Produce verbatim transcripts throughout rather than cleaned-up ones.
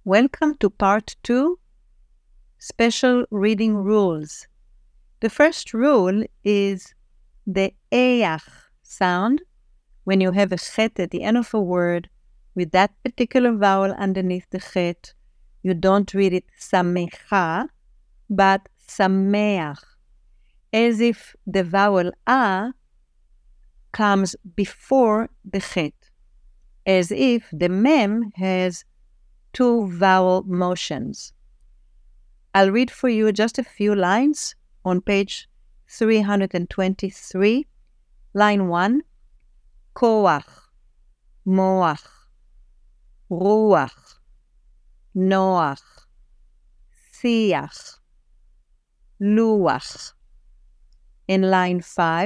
Welcome to part two, special reading rules. The first rule is the eyach sound. When you have a chet at the end of a word with that particular vowel underneath the chet, you don't read it samecha, but sameach, as if the vowel a comes before the chet, as if the mem has two vowel motions. I'll read for you just a few lines on page three hundred twenty-three. Line one, koach, moach, ruach, noach, siach, luach. In line five,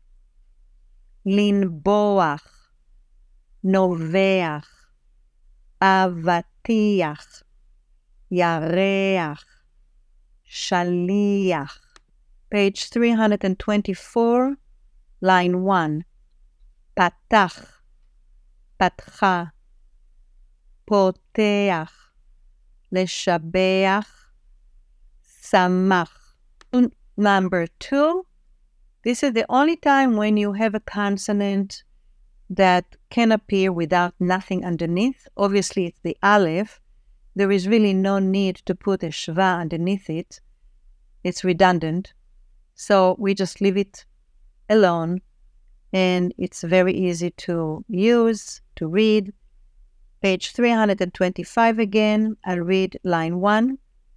linboach, noveach, avatiach, yareach, shaliach. Page three hundred twenty-four, line one, patach, patcha, poteach, leshabeach, samach. Number two, this is the only time when you have a consonant that can appear without nothing underneath. Obviously, it's the aleph. There is really no need to put a shva underneath it. It's redundant. So we just leave it alone. And it's very easy to use, to read. Page three hundred twenty-five again. I'll read line one.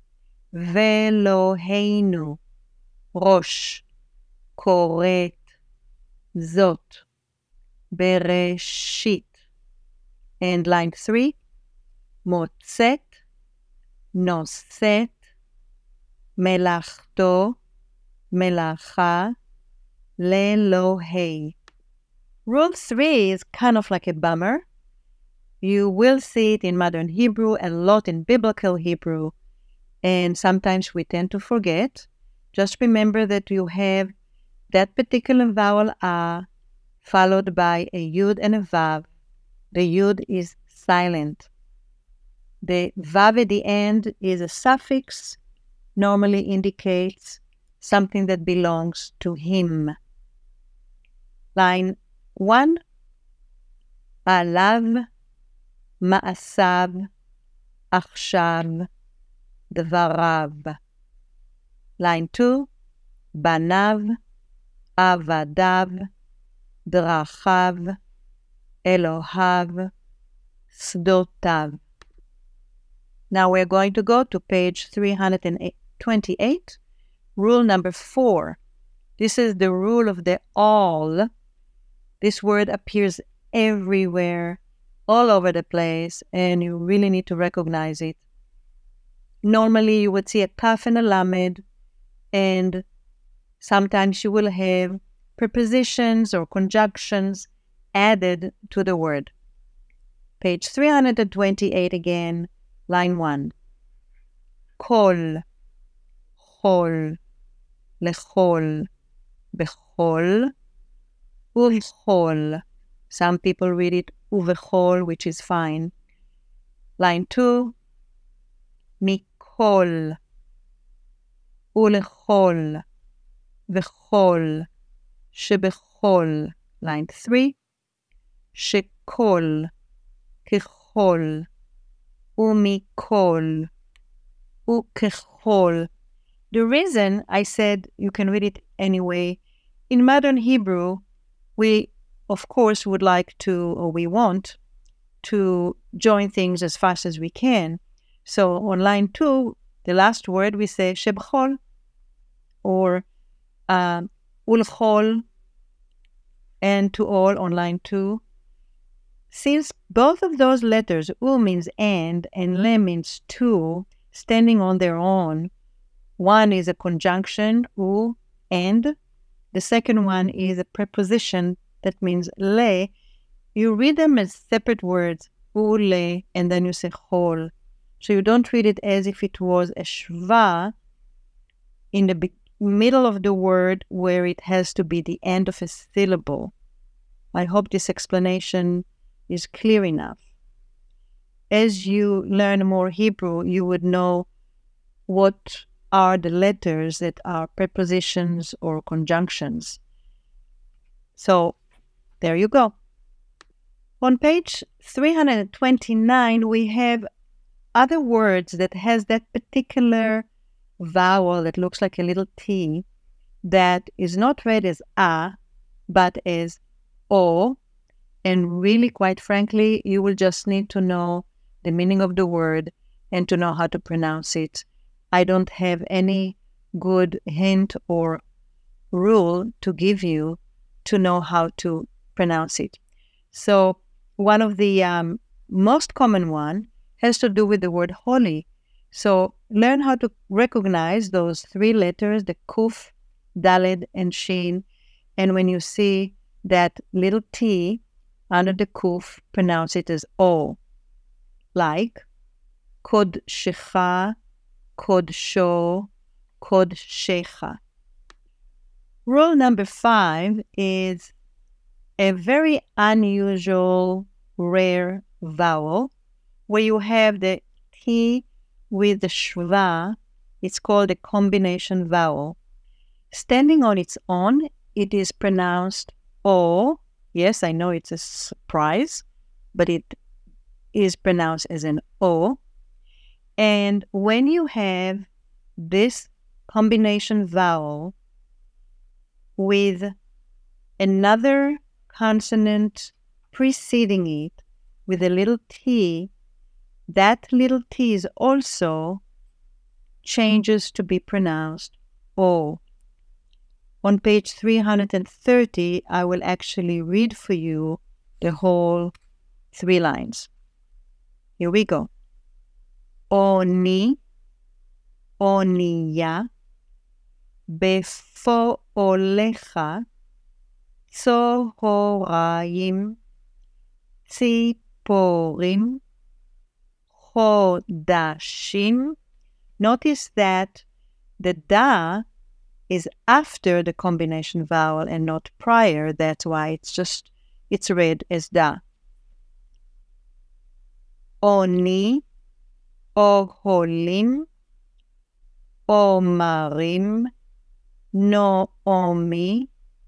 Veloheinu, rosh, koret, zot, bereshit. And line three. Motzet, noset, melachto, melacha, lelohei. Rule three is kind of like a bummer. You will see it in modern Hebrew, a lot in biblical Hebrew, and sometimes we tend to forget. Just remember that you have that particular vowel a followed by a yud and a vav. The yud is silent. The vav at the end is a suffix, normally indicates something that belongs to him. Line one, alav, ma'asav, achshav, dvarav. Line two, banav, avadav, drachav, elohav, sdotav. Now we're going to go to page three hundred twenty-eight, rule number four. This is the rule of the all. This word appears everywhere, all over the place, and you really need to recognize it. Normally you would see a kaf and a lamed, and sometimes you will have prepositions or conjunctions added to the word. Page three hundred twenty-eight again. Line one. Kol, chol, lechol, bechol, ulchol. Some people read it uvechol, which is fine. Line two. Mikol, ulechol, vechol, shebechol. Line three. Shekol, kechol, umikol, ukechol. The reason I said you can read it anyway, in modern Hebrew, we, of course, would like to, or we want, to join things as fast as we can. So on line two, the last word, we say shebchol, or uh, ulchol, and to all on line two. Since both of those letters, u means and, and le means two, standing on their own, one is a conjunction, u, and. The second one is a preposition that means le. You read them as separate words, u, le, and then you say chol. So you don't read it as if it was a shva in the be- middle of the word where it has to be the end of a syllable. I hope this explanation is clear enough. as you learn more Hebrew, you would know what are the letters that are prepositions or conjunctions. So there you go. On page three hundred twenty-nine, we have other words that has that particular vowel that looks like a little T that is not read as A, but as O. And really, quite frankly, you will just need to know the meaning of the word and to know how to pronounce it. I don't have any good hint or rule to give you to know how to pronounce it. So one of the um, most common one has to do with the word holy. So learn how to recognize those three letters, the Kuf, Daled, and Shin. And when you see that little T under the Kuf, pronounce it as O. Like Kodshecha, Kodsho, Kodshecha. Rule number five is a very unusual, rare vowel where you have the T with the Shva. It's called a combination vowel. Standing on its own, it is pronounced O. Yes, I know it's a surprise, but it is pronounced as an O. And when you have this combination vowel with another consonant preceding it with a little T, that little T is also changes to be pronounced O. On page three hundred thirty, I will actually read for you the whole three lines. Here we go. Oni, Oniya, Befoolecha, Tzohorayim, Tziporim, Chodashim. Notice that the da is after the combination vowel and not prior. That's why it's just, it's read as da. Oni, Oholim, Omarim, Noomi,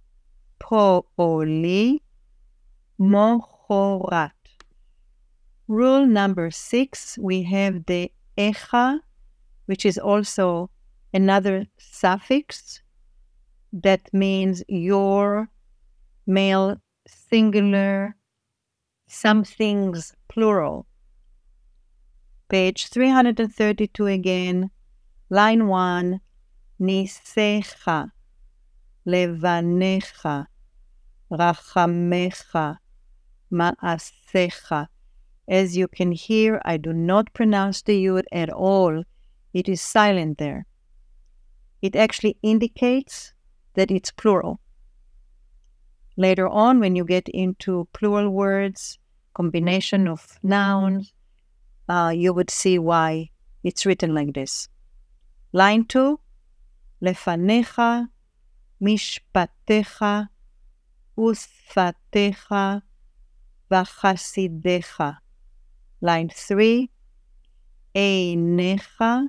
Pooli, Mochorat. Rule number six, we have the Echa, which is also another suffix that means your, male, singular, something's plural. Page three hundred thirty-two again, line one, Nisecha, Levanecha, Rachamecha, Ma'asecha. As you can hear, I do not pronounce the yud at all. It is silent there. It actually indicates that it's plural. Later on, when you get into plural words, combination of nouns, uh, you would see why it's written like this. Line two, Lefanecha, Mishpatecha, Usfatecha, Vachasidecha. Line three, Einecha,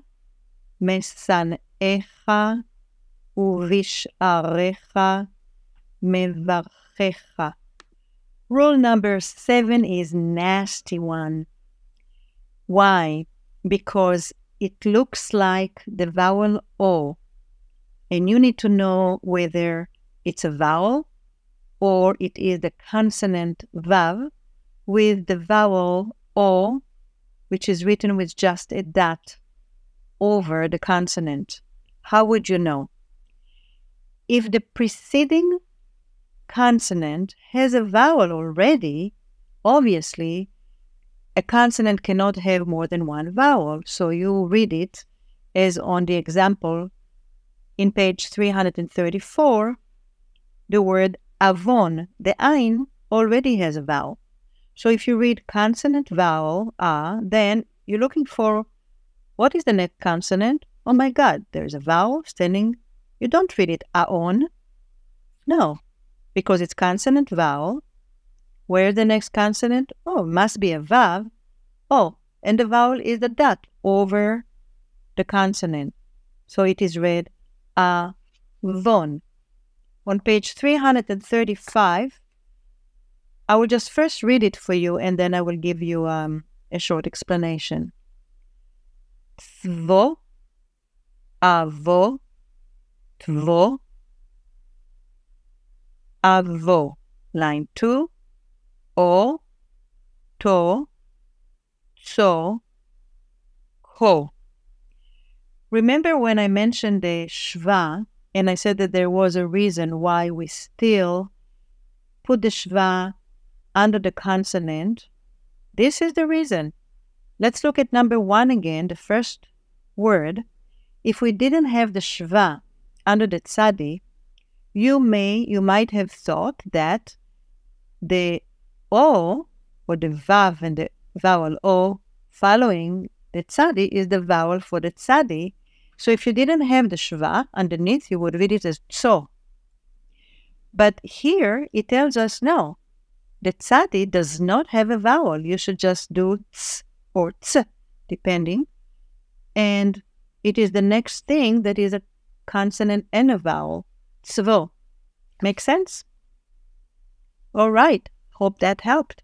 Mesanecha, Uvish'arecha, Mevarchecha. Rule number seven is nasty one. Why? Because it looks like the vowel O, and you need to know whether it's a vowel or it is the consonant vav with the vowel O, which is written with just a dot over the consonant. How would you know? If the preceding consonant has a vowel already, obviously a consonant cannot have more than one vowel. So you read it as on the example in page three hundred thirty-four, the word avon, the ain, already has a vowel. So if you read consonant vowel, ah, then you're looking for what is the next consonant? Oh my God, there's a vowel standing. You don't read it aon. No, because it's consonant vowel. Where's the next consonant? Oh, must be a vav. Oh, and the vowel is the dat over the consonant. So it is read avon. On page three hundred thirty-five, I will just first read it for you, and then I will give you um, a short explanation. Tvo, avo, tvo, avo. Line two, o, to, so, ho. Remember when I mentioned the shva, and I said that there was a reason why we still put the shva under the consonant? This is the reason. Let's look at number one again, the first word. If we didn't have the shva under the tzadi, you may, you might have thought that the o, or the vav and the vowel o following the tzadi is the vowel for the tzadi. So if you didn't have the shva underneath, you would read it as tso. But here it tells us no, the tzadi does not have a vowel. You should just do ts or ts, depending. And it is the next thing that is a consonant and a vowel, tzvo. Make sense? All right. Hope that helped.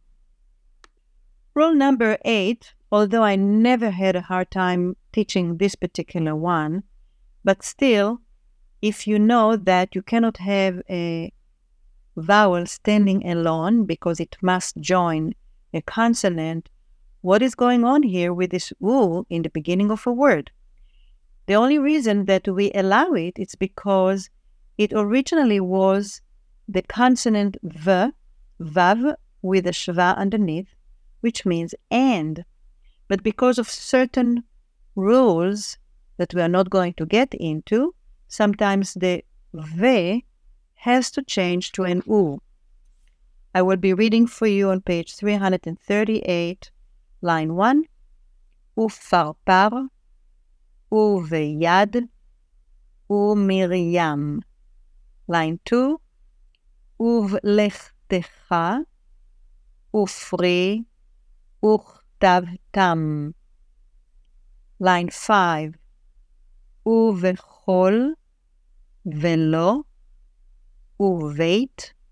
Rule number eight, although I never had a hard time teaching this particular one, but still, if you know that you cannot have a vowel standing alone because it must join a consonant, what is going on here with this u in the beginning of a word? The only reason that we allow it is because it originally was the consonant v, vav, with a shva underneath, which means and. But because of certain rules that we are not going to get into, sometimes the v has to change to an u. I will be reading for you on page three hundred thirty-eight, line one. Ufarpar, uveyad, umiriam. Line two. Uvlechtecha, ufri, uchtavtam. Line five. Uvechol, velo, uveit,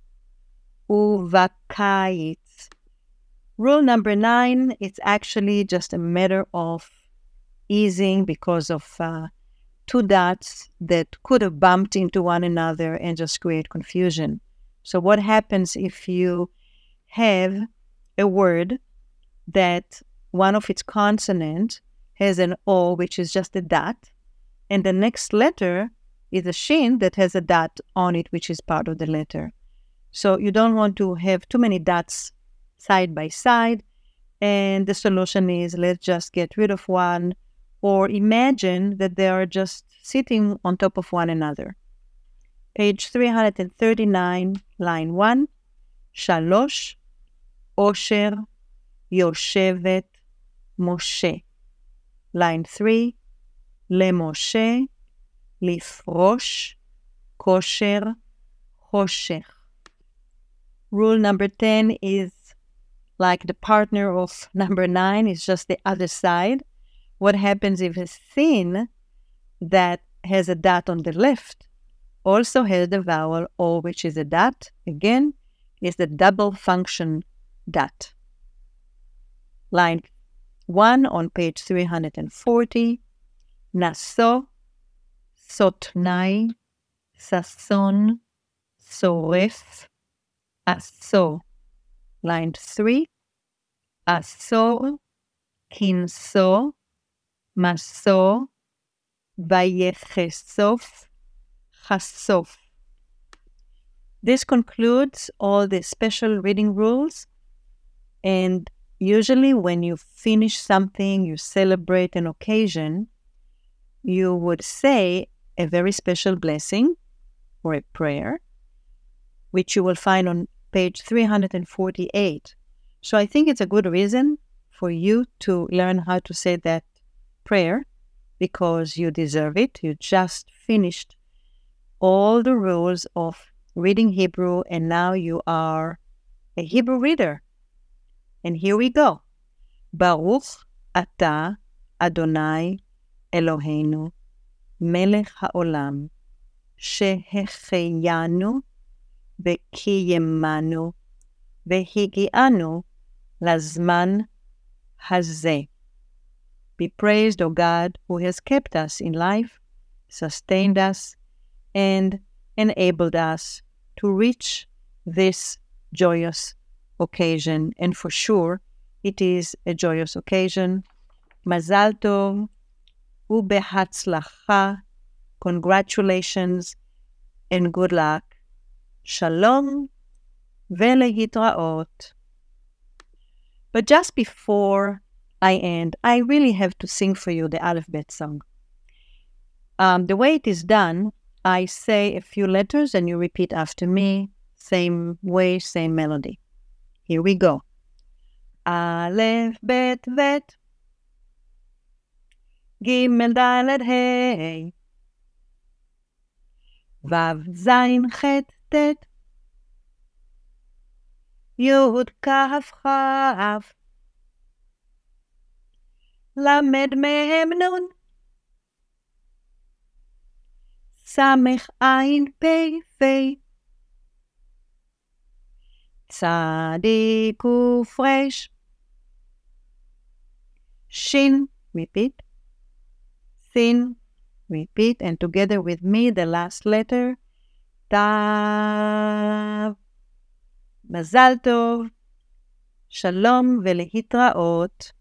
uvakait. Rule number nine, it's actually just a matter of easing because of uh, two dots that could have bumped into one another and just create confusion. So what happens if you have a word that one of its consonants has an O, which is just a dot, and the next letter is a shin that has a dot on it, which is part of the letter. So you don't want to have too many dots side by side, and the solution is let's just get rid of one, or imagine that they are just sitting on top of one another. Page three hundred thirty-nine, line one. Shalosh, Osher, Yoshevet, Moshe. Line three. Lemoshe, Lifrosh, Kosher, Choshech. Rule number ten is like the partner of number nine, is just the other side. What happens if a sin that has a dot on the left also has the vowel O, which is a dot? Again, is the double function dot. Line one on page three hundred forty. Naso, Sotnai, Sason, Soref, Aso. Line three. Asor, Kinso, Maso, Vayechesof, Chasof. This concludes all the special reading rules. And usually when you finish something, you celebrate an occasion, you would say a very special blessing or a prayer, which you will find on page three hundred forty-eight. So I think it's a good reason for you to learn how to say that prayer, because you deserve it. You just finished all the rules of reading Hebrew, and now you are a Hebrew reader. And here we go. Baruch אתה, אדוני, אלוהינו, מלך העולם, שהחיינו וקיימנו והגיענו לזמן הזה. Be praised, O God, who has kept us in life, sustained us, and enabled us to reach this joyous occasion. And for sure, it is a joyous occasion. Mazal tov ubehatzlacha. Congratulations and good luck. Shalom velehitraot. But just before I end, I really have to sing for you the Aleph Bet song. Um, the way it is done, I say a few letters and you repeat after me, same way, same melody. Here we go. Aleph Bet Vet, Gimel Dalet Hey, Vav Zayin Chet Tet, Yud Kaf Chav, Lamed Mem Nun, Samech Ayin Pei Fei, Tzadik Kuf Resh, Shin, repeat, Sin, repeat, and together with me, the last letter, Tav. Mazal tov, Shalom velehitraot.